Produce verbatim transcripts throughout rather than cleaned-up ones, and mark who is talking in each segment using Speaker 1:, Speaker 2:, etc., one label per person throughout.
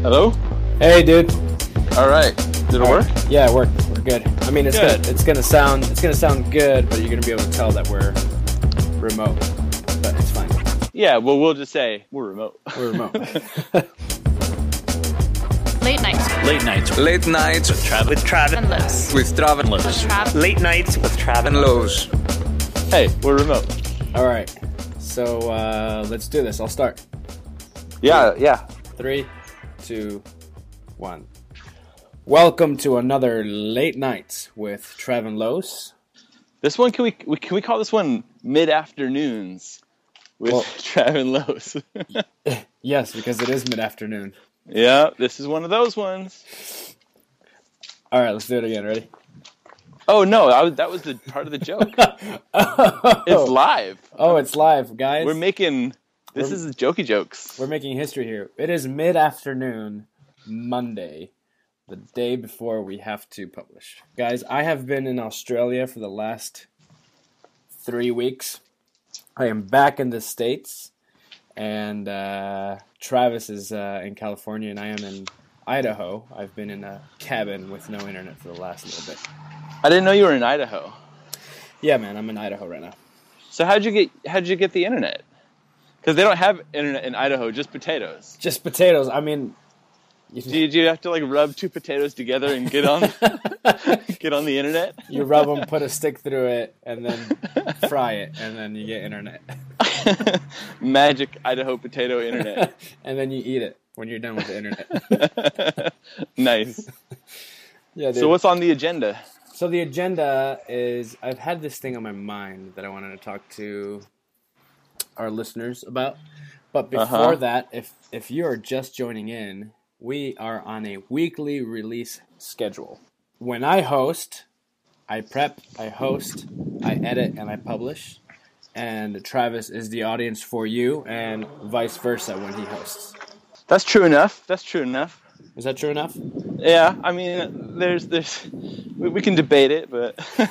Speaker 1: Hello?
Speaker 2: Hey, dude.
Speaker 1: All right. Did it
Speaker 2: All
Speaker 1: work?
Speaker 2: right. Yeah, it worked. We're good. I mean, it's
Speaker 1: Good.
Speaker 2: gonna it's gonna sound it's gonna sound good, but you're gonna be able to tell that we're remote. But it's fine.
Speaker 1: Yeah. Well, we'll just say we're remote.
Speaker 2: We're remote.
Speaker 3: Late nights
Speaker 4: Late nights
Speaker 5: Late nights
Speaker 4: with Trav
Speaker 3: with Trav and Lowe's.
Speaker 5: with Trav and
Speaker 4: Lowe's.
Speaker 3: With Trav.
Speaker 4: Late nights with Trav
Speaker 5: and Lowe's.
Speaker 1: Hey, we're remote.
Speaker 2: All right. So uh, let's do this. I'll start.
Speaker 1: Yeah. Yeah.
Speaker 2: Three, two, one. Welcome to another Late Nights with Trav and Lowe's.
Speaker 1: This one can we, we can we call this one mid afternoons with
Speaker 2: Well-
Speaker 1: Trav and Lowe's?
Speaker 2: Yes, because it is mid-afternoon.
Speaker 1: Yeah. This is one of those ones.
Speaker 2: All right, let's do it again. Ready?
Speaker 1: Oh no, I was, that was the part of the joke.
Speaker 2: oh,
Speaker 1: It's live.
Speaker 2: oh, it's live, guys.
Speaker 1: We're making this is jokey jokes.
Speaker 2: We're making history here. It is mid-afternoon, Monday, the day before we have to publish. Guys, I have been in Australia for the last three weeks. I am back in the States, and uh, Travis is uh, in California, and I am in Idaho. I've been in a cabin with no internet for the last little bit.
Speaker 1: I didn't know you were in Idaho.
Speaker 2: Yeah, man, I'm in Idaho right now.
Speaker 1: So how'd you get how'd you get the internet? Because they don't have internet in Idaho, just potatoes.
Speaker 2: Just potatoes. I mean... You,
Speaker 1: Did you have to like rub two potatoes together and get on get on the internet?
Speaker 2: you rub them, put a stick through it, and then fry it, and then you get internet.
Speaker 1: Magic Idaho potato internet.
Speaker 2: And then you eat it when you're done with the internet.
Speaker 1: Nice.
Speaker 2: Yeah, dude.
Speaker 1: So what's on the agenda?
Speaker 2: So the agenda is, I've had this thing on my mind that I wanted to talk to our listeners about. But before
Speaker 1: Uh-huh.
Speaker 2: that, if if you are just joining in, we are on a weekly release schedule. When I host, I prep, I host, I edit, and I publish. And Travis is the audience for you, and vice versa when he hosts.
Speaker 1: That's true enough. That's true enough.
Speaker 2: Is that true enough?
Speaker 1: Yeah, I mean, there's there's we, we can debate it, but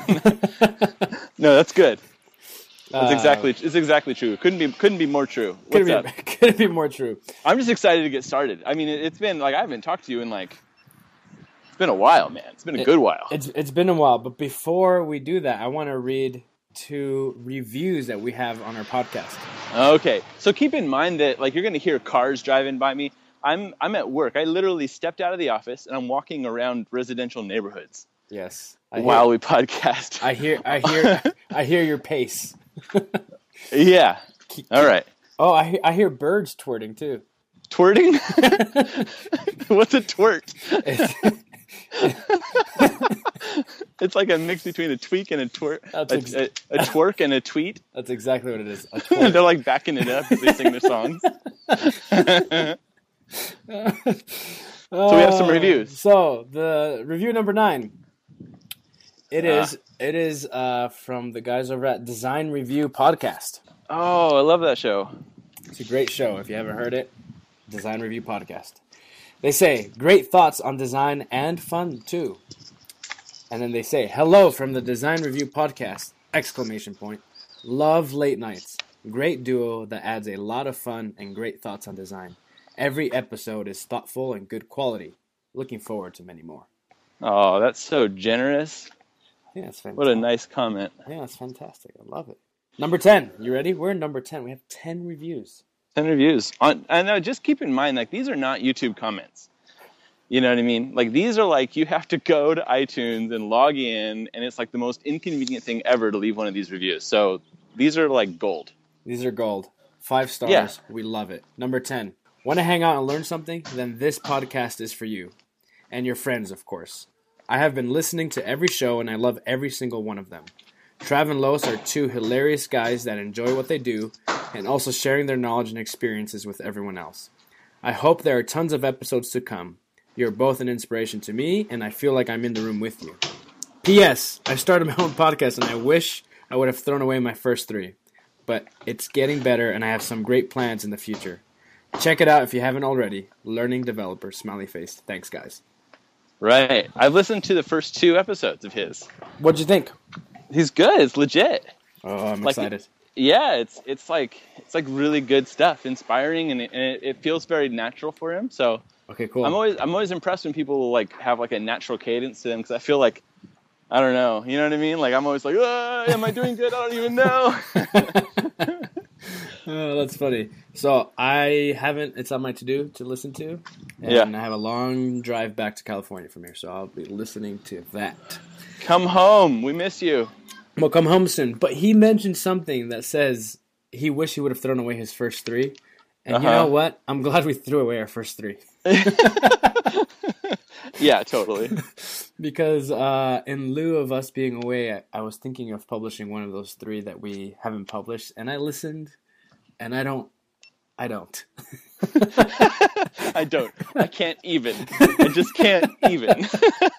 Speaker 1: no, that's good. That's
Speaker 2: Uh,
Speaker 1: exactly it's exactly true. Couldn't be couldn't be more true.
Speaker 2: Could
Speaker 1: What's
Speaker 2: it,
Speaker 1: up?
Speaker 2: be, could it be more true?
Speaker 1: I'm just excited to get started. I mean, it, it's been like I haven't talked to you in like it's been a while, man. It's been a
Speaker 2: It-
Speaker 1: good while.
Speaker 2: It's it's been a while, but before we do that, I want to read two reviews that we have on our podcast.
Speaker 1: Okay, so keep in mind that like you're gonna hear cars driving by me. I'm I'm at work. I literally stepped out of the office and I'm walking around residential neighborhoods
Speaker 2: Yes, I
Speaker 1: while
Speaker 2: hear,
Speaker 1: we podcast.
Speaker 2: I hear I hear I hear your pace.
Speaker 1: Yeah. All right.
Speaker 2: Oh, I hear, I hear birds twerting too.
Speaker 1: Twirting? What's a twert? It's like a mix between a tweak and a twert.
Speaker 2: That's
Speaker 1: A,
Speaker 2: ex-
Speaker 1: a, a twerk and a tweet.
Speaker 2: That's exactly what it is. A
Speaker 1: They're
Speaker 2: twerk.
Speaker 1: like backing it up as they sing their songs. So we have some reviews.
Speaker 2: So the review number nine. It
Speaker 1: Ah.
Speaker 2: is it is uh, from the guys over at Design Review Podcast.
Speaker 1: Oh, I love that show.
Speaker 2: It's a great show. If you haven't heard it, Design Review Podcast. They say, great thoughts on design and fun, too. And then they say, hello from the Design Review Podcast, exclamation point. Love late nights. Great duo that adds a lot of fun and great thoughts on design. Every episode is thoughtful and good quality. Looking forward to many more.
Speaker 1: Oh, that's so generous.
Speaker 2: Yeah, it's fantastic.
Speaker 1: What a nice comment.
Speaker 2: Yeah, it's fantastic. I love it. Number ten. You ready? We're in number ten. We have ten reviews.
Speaker 1: ten reviews. On, and uh, just keep in mind, like, these are not YouTube comments. You know what I mean? Like, these are like, you have to go to iTunes and log in, and it's like the most inconvenient thing ever to leave one of these reviews. So these are like gold.
Speaker 2: These are gold. Five stars.
Speaker 1: Yeah.
Speaker 2: We love it. Number ten. Want to hang out and learn something? Then this podcast is for you. And your friends, of course. I have been listening to every show, and I love every single one of them. Trav and Lowe's are two hilarious guys that enjoy what they do, and also sharing their knowledge and experiences with everyone else. I hope there are tons of episodes to come. You're both an inspiration to me, and I feel like I'm in the room with you. P S. I started my own podcast, and I wish I would have thrown away my first three. But it's getting better, and I have some great plans in the future. Check it out if you haven't already. Learning Developer, smiley face. Thanks, guys.
Speaker 1: Right. I've listened to the first two episodes of his.
Speaker 2: What'd you think?
Speaker 1: He's good. It's legit.
Speaker 2: Oh, I'm
Speaker 1: Like,
Speaker 2: excited.
Speaker 1: Yeah, it's it's like it's like really good stuff, inspiring, and it, and it, it feels very natural for him. So
Speaker 2: Okay, cool.
Speaker 1: I'm always I'm always impressed when people like have like a natural cadence to them because I feel like I don't know, you know what I mean? Like I'm always like, ah, am I doing good? I don't even know.
Speaker 2: Oh, that's funny. So I haven't. It's on my to-do to listen to, and
Speaker 1: Yeah.
Speaker 2: I have a long drive back to California from here, so I'll be listening to that.
Speaker 1: Come home, we miss you.
Speaker 2: We'll come home soon. But he mentioned something that says he wished he would have thrown away his first three, and you
Speaker 1: Uh-huh.
Speaker 2: know what? I'm glad we threw away our first three.
Speaker 1: Yeah, totally.
Speaker 2: Because uh, in lieu of us being away, I, I was thinking of publishing one of those three that we haven't published, and I listened, and I don't, I don't.
Speaker 1: I don't. I can't even. I just can't even.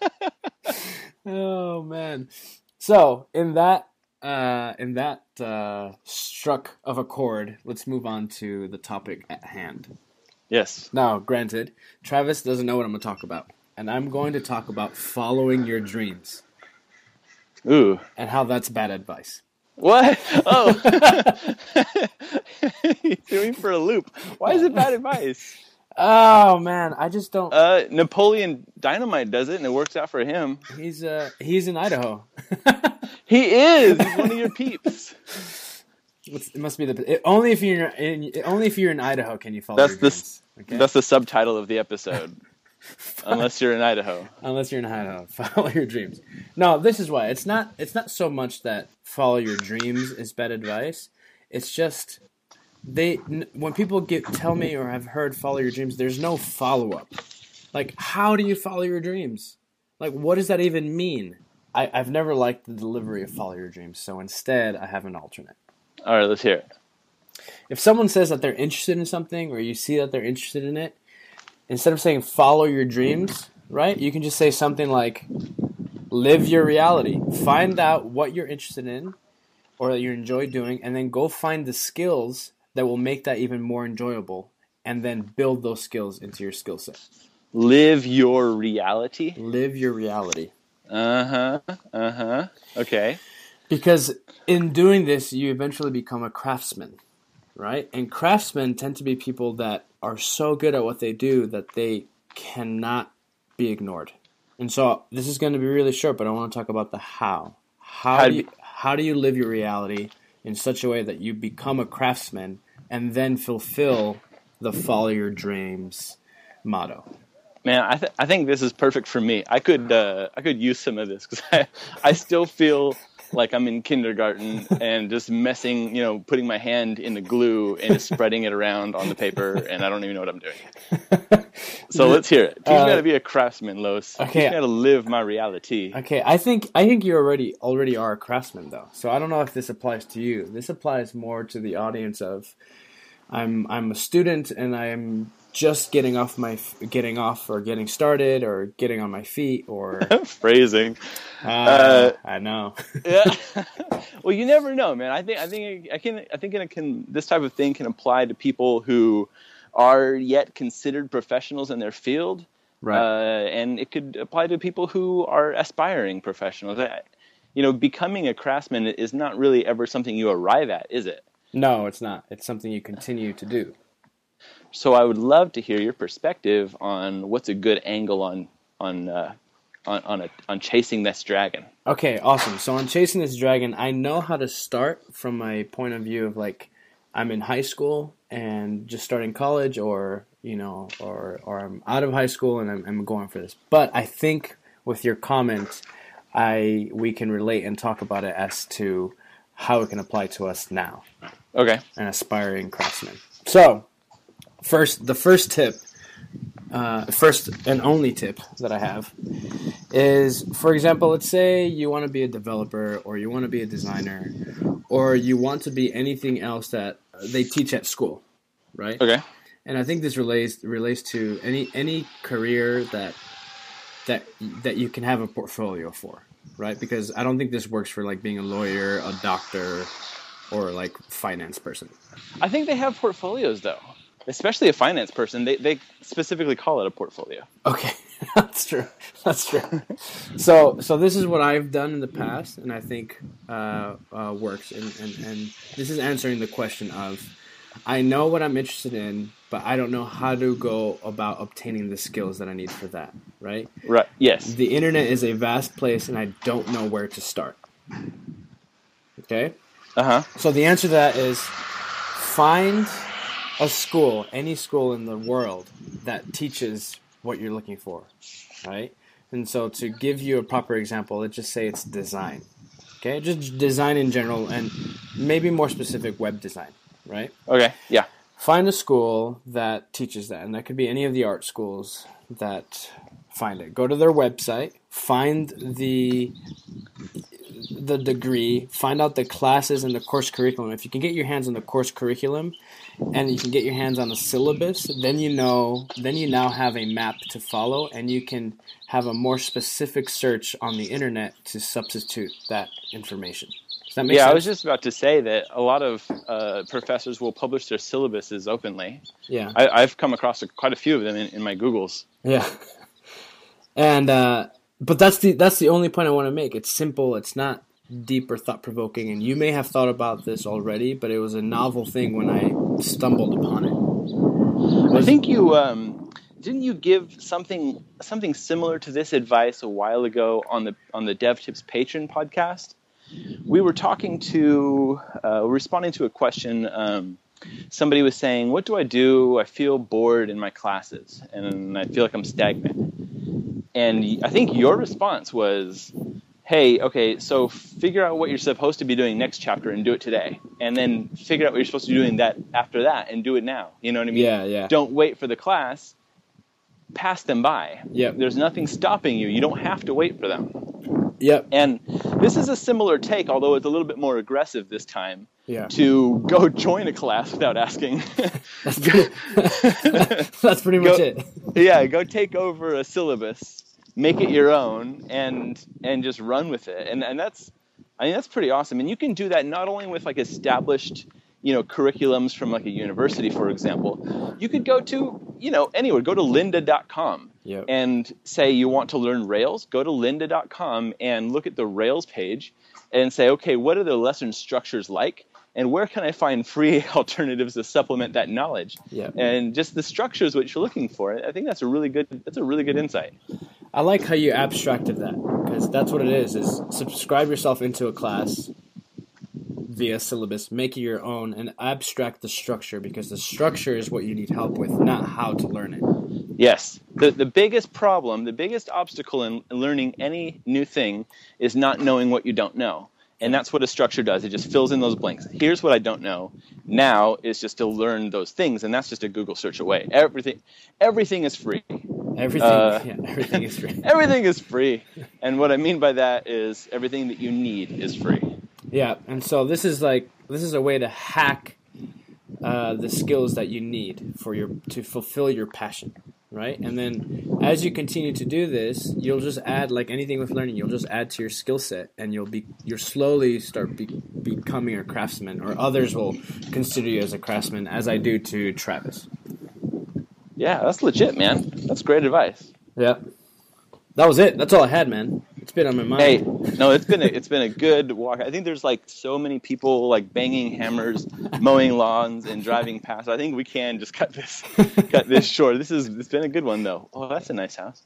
Speaker 2: Oh man! So in that, uh, in that uh, struck of a chord, let's move on to the topic at hand.
Speaker 1: Yes.
Speaker 2: Now, granted, Travis doesn't know what I'm going to talk about, and I'm going to talk about following your dreams
Speaker 1: Ooh.
Speaker 2: and how that's bad advice.
Speaker 1: What? Oh. You threw me for a loop. Why is it bad advice?
Speaker 2: Oh man, I just don't.
Speaker 1: Uh, Napoleon Dynamite does it, and it works out for him.
Speaker 2: He's uh he's in Idaho.
Speaker 1: He is. He's one of your peeps.
Speaker 2: It's- it must be the it, only if you're in only if you're in Idaho can you follow
Speaker 1: That's
Speaker 2: your
Speaker 1: the
Speaker 2: dreams. Okay?
Speaker 1: that's the subtitle of the episode. Unless you're in Idaho.
Speaker 2: Unless you're in Idaho, follow your dreams. No, this is why it's not. It's not so much that follow your dreams is bad advice. It's just they n- when people get tell me or have heard follow your dreams, there's no follow up. Like, how do you follow your dreams? Like, what does that even mean? I, I've never liked the delivery of follow your dreams, so instead I have an alternate.
Speaker 1: All right, let's hear it.
Speaker 2: If someone says that they're interested in something, or you see that they're interested in it, instead of saying follow your dreams, right, you can just say something like live your reality. Find out what you're interested in or that you enjoy doing, and then go find the skills that will make that even more enjoyable, and then build those skills into your skill set.
Speaker 1: Live your reality.
Speaker 2: Live your reality.
Speaker 1: Uh-huh. Uh-huh. Okay.
Speaker 2: Because in doing this, you eventually become a craftsman, right? And craftsmen tend to be people that are so good at what they do that they cannot be ignored. And so this is going to be really short, but I want to talk about the how. How
Speaker 1: How
Speaker 2: do
Speaker 1: do
Speaker 2: you, how do you live your reality in such a way that you become a craftsman and then fulfill the follow your dreams motto?
Speaker 1: Man, I th- I think this is perfect for me. I could uh, I could use some of this because I I still feel like I'm in kindergarten and just messing, you know, putting my hand in the glue and just spreading it around on the paper, and I don't even know what I'm doing. So let's hear it. Teach
Speaker 2: Uh,
Speaker 1: me how to be a craftsman, Los.
Speaker 2: okay.
Speaker 1: Teach me how to live my reality.
Speaker 2: Okay, I think I think you already already are a craftsman though. So I don't know if this applies to you. This applies more to the audience of I'm I'm a student and I am just getting off my getting off or getting started or getting on my feet or
Speaker 1: Phrasing.
Speaker 2: uh,
Speaker 1: Uh,
Speaker 2: I know.
Speaker 1: Yeah. Well, you never know, man. I think I think I can I think it can this type of thing can apply to people who are yet considered professionals in their field,
Speaker 2: Right.
Speaker 1: Uh, and it could apply to people who are aspiring professionals. I, you know, becoming a craftsman is not really ever something you arrive at, is it?
Speaker 2: No, it's not. It's something you continue to do.
Speaker 1: So I would love to hear your perspective on what's a good angle on on uh, on on, a, on chasing this dragon.
Speaker 2: Okay, awesome. So on Chasing This Dragon, I know how to start from my point of view of like I'm in high school and just starting college, or you know, or or I'm out of high school and I'm, I'm going for this. But I think with your comment, I we can relate and talk about it as to how it can apply to us now,
Speaker 1: Okay.
Speaker 2: an aspiring craftsman. So first, the first tip. Uh, first and only tip that I have is, for example, let's say you want to be a developer or you want to be a designer or you want to be anything else that they teach at school, right?
Speaker 1: Okay.
Speaker 2: And I think this relates relates to any any career that that that you can have a portfolio for, right? Because I don't think this works for like being a lawyer, a doctor, or like finance person.
Speaker 1: I think they have portfolios though. Especially a finance person, they they specifically call it a portfolio.
Speaker 2: Okay, that's true. That's true. So, so this is what I've done in the past, and I think uh, uh, works. And, and, and this is answering the question of I know what I'm interested in, but I don't know how to go about obtaining the skills that I need for that, right?
Speaker 1: Right. Yes.
Speaker 2: The internet is a vast place, and I don't know where to start. Okay?
Speaker 1: Uh-huh.
Speaker 2: So the answer to that is find a school, any school in the world that teaches what you're looking for, right? And so to give you a proper example, let's just say it's design. Okay? Just design in general, and maybe more specific, web design, right?
Speaker 1: Okay. Yeah.
Speaker 2: Find a school that teaches that, and that could be any of the art schools that find it. Go to their website, find the the degree, find out the classes and the course curriculum. If you can get your hands on the course curriculum and you can get your hands on the syllabus, then you know, then you now have a map to follow, and you can have a more specific search on the internet to substitute that information. Does that make
Speaker 1: yeah,
Speaker 2: sense?
Speaker 1: I was just about to say that a lot of uh, professors will publish their syllabuses openly.
Speaker 2: Yeah.
Speaker 1: I, I've come across a, quite a few of them in, in my Googles.
Speaker 2: Yeah. And uh, but that's the that's the only point I want to make. It's simple. It's not deep or thought provoking. And you may have thought about this already, but it was a novel thing when I stumbled upon it.
Speaker 1: I think you um, didn't you give something something similar to this advice a while ago on the on the DevTips Patron podcast. We were talking to uh, responding to a question. Um, somebody was saying, "What do I do? I feel bored in my classes, and I feel like I'm stagnant." And I think your response was, hey, okay, so figure out what you're supposed to be doing next chapter and do it today. And then figure out what you're supposed to be doing that after that and do it now. You know what I mean?
Speaker 2: Yeah, yeah.
Speaker 1: Don't wait for the class. Pass them by.
Speaker 2: Yep.
Speaker 1: There's nothing stopping you. You don't have to wait for them.
Speaker 2: Yep.
Speaker 1: And this is a similar take, although it's a little bit more aggressive this time,
Speaker 2: yeah.
Speaker 1: to go join a class without asking.
Speaker 2: That's pretty, that's pretty much
Speaker 1: go,
Speaker 2: it.
Speaker 1: Yeah, go take over a syllabus. Make it your own and and just run with it. And and that's I mean that's pretty awesome. And you can do that not only with like established, you know, curriculums from like a university, for example. You could go to, you know, anywhere. Go to lynda dot com
Speaker 2: Yep.
Speaker 1: and say you want to learn Rails. Go to lynda dot com and look at the Rails page and say, okay, what are the lesson structures like? And where can I find free alternatives to supplement that knowledge?
Speaker 2: Yep.
Speaker 1: And just the structure is what you're looking for. I think that's a really good that's a really good insight.
Speaker 2: I like how you abstracted that, because that's what it is, is subscribe yourself into a class via syllabus, make it your own, and abstract the structure, because the structure is what you need help with, not how to learn it.
Speaker 1: Yes. The the biggest problem, the biggest obstacle in learning any new thing is not knowing what you don't know. And that's what a structure does. It just fills in those blanks. Here's what I don't know. Now is just to learn those things, and that's just a Google search away. Everything everything is free.
Speaker 2: Everything,
Speaker 1: Uh,
Speaker 2: yeah, everything is free.
Speaker 1: Everything is free. And what I mean by that is everything that you need is free.
Speaker 2: Yeah, and so this is like this is a way to hack uh, the skills that you need for your to fulfill your passion, right? And then as you continue to do this, you'll just add, like anything with learning, you'll just add to your skill set, and you'll be you'll slowly start be, becoming a craftsman, or others will consider you as a craftsman, as I do to Travis.
Speaker 1: Yeah, that's legit, man. That's great advice.
Speaker 2: Yeah, that was it. That's all I had, man. It's been on my mind.
Speaker 1: Hey, no, it's been a, it's been a good walk. I think there's like so many people like banging hammers, mowing lawns, and driving past. I think we can just cut this cut this short. This is it's been a good one though. Oh, that's a nice house.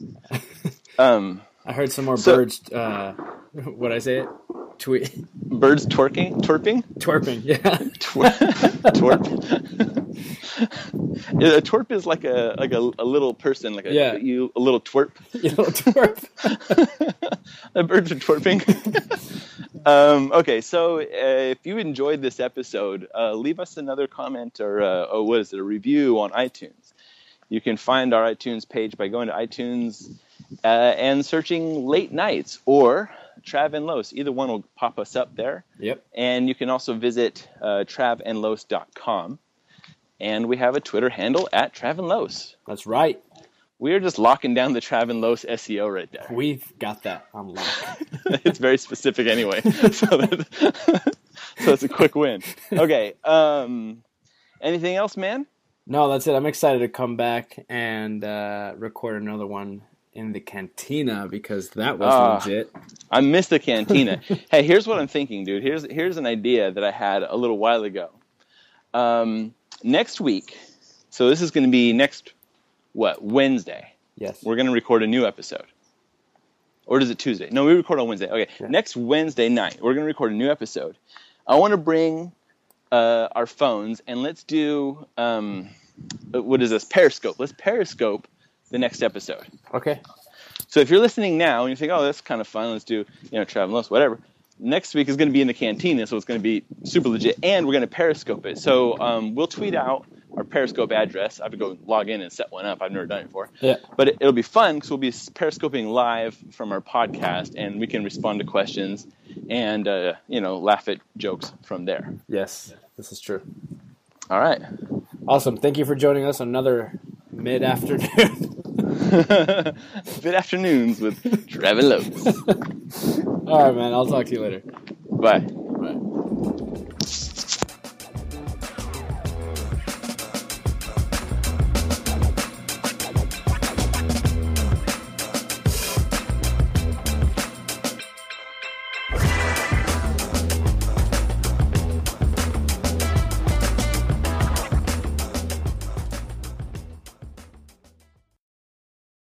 Speaker 1: Um,
Speaker 2: I heard some more
Speaker 1: so,
Speaker 2: birds. Uh, what I say it? Tweet.
Speaker 1: Birds twerking, twerping,
Speaker 2: Twerping. Yeah.
Speaker 1: Twer- twerp. Yeah, a twerp is like a like a, a little person, like a
Speaker 2: Yeah.
Speaker 1: you a little twerp.
Speaker 2: You know, twerp.
Speaker 1: The birds are twerping. um, okay, so uh, if you enjoyed this episode, uh, leave us another comment or uh, oh, what is it? A review on iTunes. You can find our iTunes page by going to iTunes uh, and searching Late Nights or Trav and Los. Either one will pop us up there.
Speaker 2: Yep.
Speaker 1: And you can also visit uh, trav and los dot com. And we have a Twitter handle at Trav and Los.
Speaker 2: That's right.
Speaker 1: We are just locking down the Trav and Los S E O right there.
Speaker 2: We've got that on lock.
Speaker 1: It's very specific anyway. so, that, so it's a quick win. Okay. Um, anything else, man?
Speaker 2: No, that's it. I'm excited to come back and uh, record another one in the cantina, because that was
Speaker 1: Uh,
Speaker 2: legit.
Speaker 1: I miss the cantina. Hey, here's what I'm thinking, dude. Here's here's an idea that I had a little while ago. Um, next week, so this is going to be next, what, Wednesday.
Speaker 2: Yes.
Speaker 1: We're going to record a new episode. Or is it Tuesday? No, we record on Wednesday. Okay,
Speaker 2: Yeah.
Speaker 1: Next Wednesday night, we're going to record a new episode. I want to bring uh, our phones, and let's do, um, what is this, Periscope. Let's Periscope the next episode.
Speaker 2: Okay.
Speaker 1: So if you're listening now and you think, oh, that's kind of fun, let's do, you know, Travel Los, whatever. Next week is going to be in the cantina, so it's going to be super legit, and we're going to Periscope it. So um, we'll tweet out our Periscope address. I have to go log in and set one up. I've never done it before.
Speaker 2: Yeah.
Speaker 1: But it, it'll be fun because we'll be Periscoping live from our podcast, and we can respond to questions and, uh, you know, laugh at jokes from there.
Speaker 2: Yes, this is true.
Speaker 1: All right.
Speaker 2: Awesome. Thank you for joining us on another mid-afternoon.
Speaker 1: Mid afternoons with Travel Los.
Speaker 2: All right, man. I'll talk to you later.
Speaker 1: Bye.
Speaker 2: Bye.